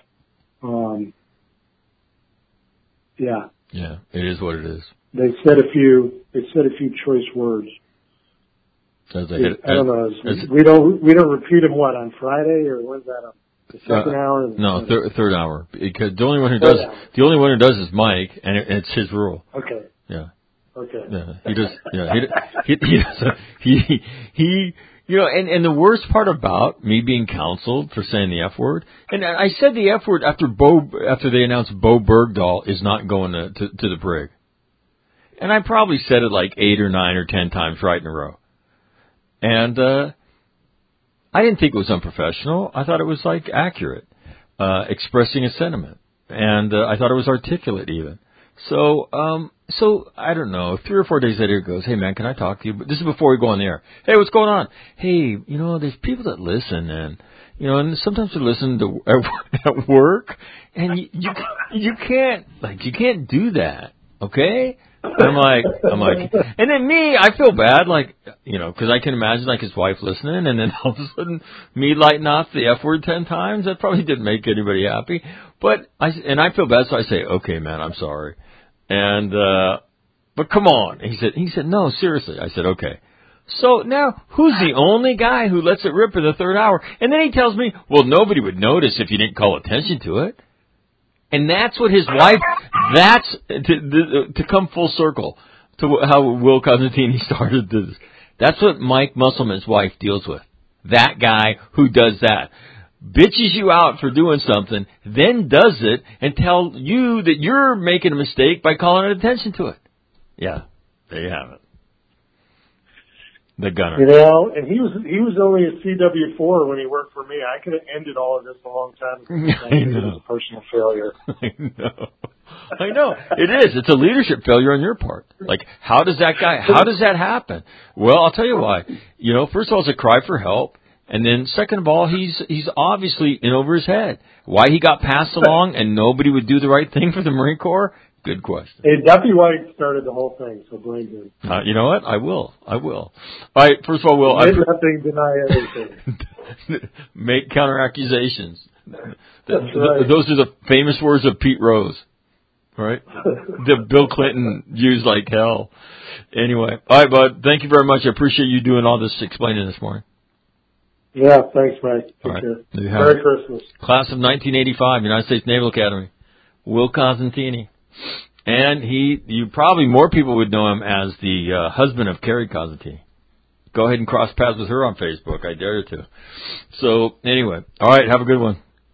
yeah, it is what it is. They said a few choice words. As a hit, I don't know. We don't repeat them on Friday, or when's that on? The second hour? No, third hour. Because the only one who does is Mike, and it's his rule. Okay. Yeah. Okay. Yeah, he does. Yeah, he you know, and the worst part about me being counseled for saying the F word, and I said the F word after they announced Bo Bergdahl is not going to the brig, and I probably said it like 8 or 9 or 10 times right in a row, and I didn't think it was unprofessional. I thought it was like accurate, expressing a sentiment, and I thought it was articulate even. So I don't know. 3 or 4 days later, it goes, "Hey man, can I talk to you?" But this is before we go on the air. "Hey, what's going on?" "Hey, you know, there's people that listen, and you know, and sometimes they listen to at work, and you can't do that, okay?" And I'm like, and then me, I feel bad, like, you know, because I can imagine like his wife listening, and then all of a sudden me lighting off the F word 10 times. That probably didn't make anybody happy. But I feel bad, so I say, "Okay, man, I'm sorry." And but come on, he said, "No, seriously." I said, "Okay." So now, who's the only guy who lets it rip in the third hour? And then he tells me, "Well, nobody would notice if you didn't call attention to it." And that's what his wife, that's, to come full circle to how Will Cosentini started this. That's what Mike Musselman's wife deals with. That guy who does that. Bitches you out for doing something, then does it, and tell you that you're making a mistake by calling attention to it. Yeah, there you have it. The gunner. You know, and he was only a CW4 when he worked for me. I could have ended all of this a long time ago. I know. It was a personal failure. I know. It is. It's a leadership failure on your part. Like, how does that happen? Well, I'll tell you why. You know, first of all, it's a cry for help. And then second of all, he's obviously in over his head. Why he got passed along and nobody would do the right thing for the Marine Corps? Good question. Hey, Duffy White started the whole thing, so blame him. You know what? I will. All right, first of all, Will. Nothing, deny everything. Make counter accusations. That's right. Those are the famous words of Pete Rose, right? That Bill Clinton used like hell. Anyway, all right, bud. Thank you very much. I appreciate you doing all this explaining this morning. Yeah, thanks, Mike. Take all right. care. Merry Christmas. Class of 1985, United States Naval Academy. Will Cosentini. And you probably more people would know him as the husband of Carrie Cosentini. Go ahead and cross paths with her on Facebook. I dare you to. So, anyway. All right, have a good one.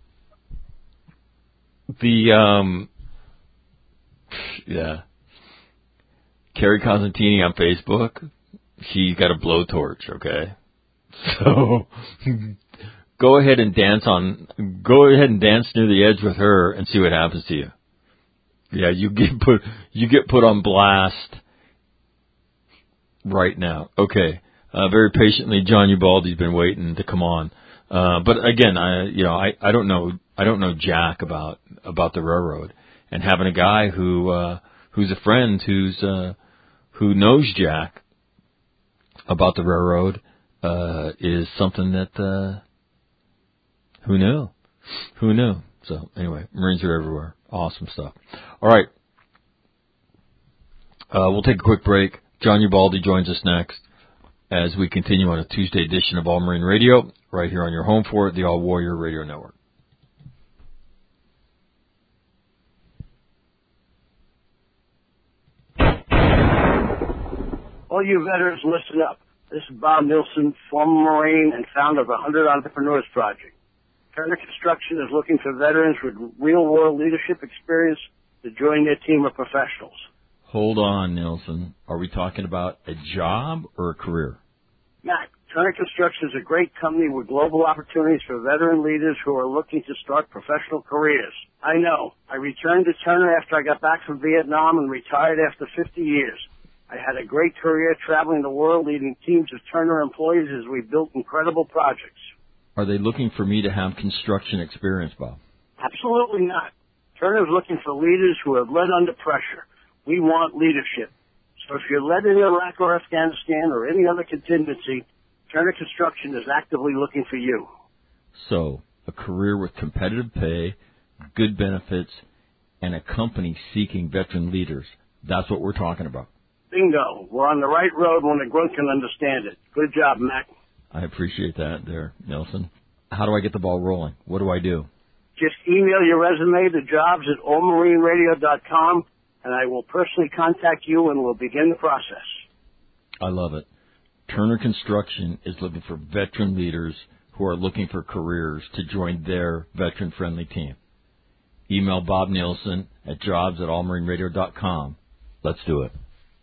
Carrie Cosentini on Facebook. She's got a blowtorch, okay? So, go ahead and dance near the edge with her and see what happens to you. Yeah, you get put on blast right now. Okay. Very patiently, John Ubaldi's been waiting to come on. But again, I don't know jack about the railroad, and having a guy who's a friend who knows jack about the railroad is something that who knew. So anyway, Marines are everywhere. Awesome stuff. All right. We'll take a quick break. John Ubaldi joins us next as we continue on a Tuesday edition of All Marine Radio right here on your home for it, the All Warrior Radio Network. All you veterans, listen up. This is Bob Nilsson, former Marine and founder of the 100 Entrepreneurs Project. Turner Construction is looking for veterans with real-world leadership experience to join their team of professionals. Hold on, Nilsson. Are we talking about a job or a career? Matt, Turner Construction is a great company with global opportunities for veteran leaders who are looking to start professional careers. I know. I returned to Turner after I got back from Vietnam and retired after 50 years. I had a great career traveling the world leading teams of Turner employees as we built incredible projects. Are they looking for me to have construction experience, Bob? Absolutely not. Turner is looking for leaders who have led under pressure. We want leadership. So if you're led in Iraq or Afghanistan or any other contingency, Turner Construction is actively looking for you. So, a career with competitive pay, good benefits, and a company seeking veteran leaders. That's what we're talking about. Bingo. We're on the right road when the grunt can understand it. Good job, Mac. I appreciate that there, Nelson. How do I get the ball rolling? What do I do? Just email your resume to jobs@allmarineradio.com, and I will personally contact you and we'll begin the process. I love it. Turner Construction is looking for veteran leaders who are looking for careers to join their veteran-friendly team. Email Bob Nielsen at jobs@allmarineradio.com. Let's do it.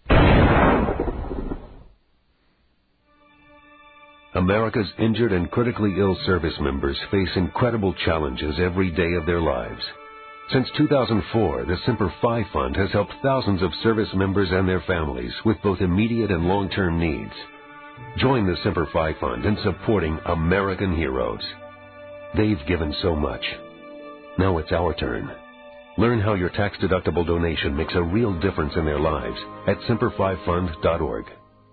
America's injured and critically ill service members face incredible challenges every day of their lives. Since 2004, the Semper Fi Fund has helped thousands of service members and their families with both immediate and long-term needs. Join the Semper Fi Fund in supporting American heroes. They've given so much. Now it's our turn. Learn how your tax-deductible donation makes a real difference in their lives at semperfifund.org.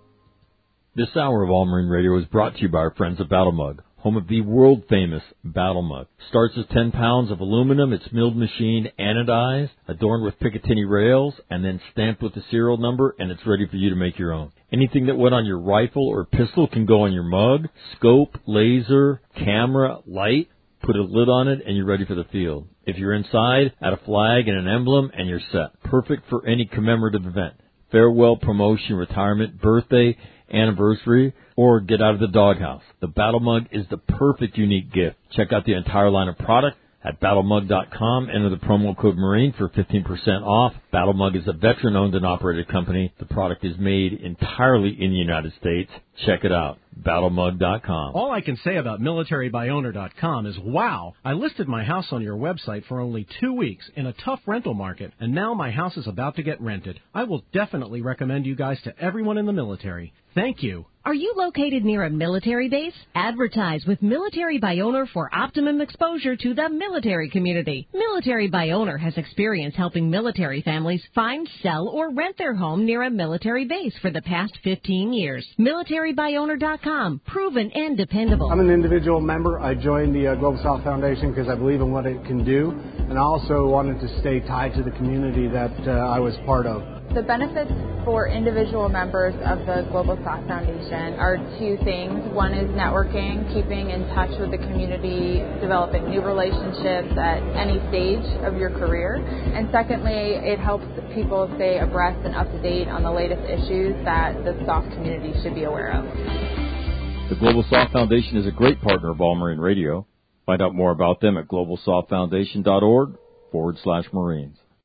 This hour of All Marine Radio is brought to you by our friends at Battle Mug, home of the world-famous Battle Mug. Starts as 10 pounds of aluminum. It's milled machine, anodized, adorned with Picatinny rails, and then stamped with the serial number, and it's ready for you to make your own. Anything that went on your rifle or pistol can go on your mug. Scope, laser, camera, light. Put a lid on it, and you're ready for the field. If you're inside, add a flag and an emblem, and you're set. Perfect for any commemorative event. Farewell, promotion, retirement, birthday, anniversary, or get out of the doghouse. The Battle Mug is the perfect unique gift. Check out the entire line of product at battlemug.com. Enter the promo code Marine for 15% off. Battle Mug is a veteran-owned and operated company. The product is made entirely in the United States. Check it out. battlemug.com. All I can say about militarybyowner.com is, wow, I listed my house on your website for only 2 weeks in a tough rental market, and now my house is about to get rented. I will definitely recommend you guys to everyone in the military. Thank you. Are you located near a military base? Advertise with Military by Owner for optimum exposure to the military community. Military by Owner has experience helping military families find, sell, or rent their home near a military base for the past 15 years. MilitaryByOwner.com. Proven and dependable. I'm an individual member. I joined the Global South Foundation because I believe in what it can do, and I also wanted to stay tied to the community that I was part of. The benefits for individual members of the Global South Foundation are two things. One is networking, keeping in touch with the community, developing new relationships at any stage of your career. And secondly, it helps people stay abreast and up to date on the latest issues that the SOF community should be aware of. The Global Soft Foundation is a great partner of All Marine Radio. Find out more about them at globalsoftfoundation.org/Marines.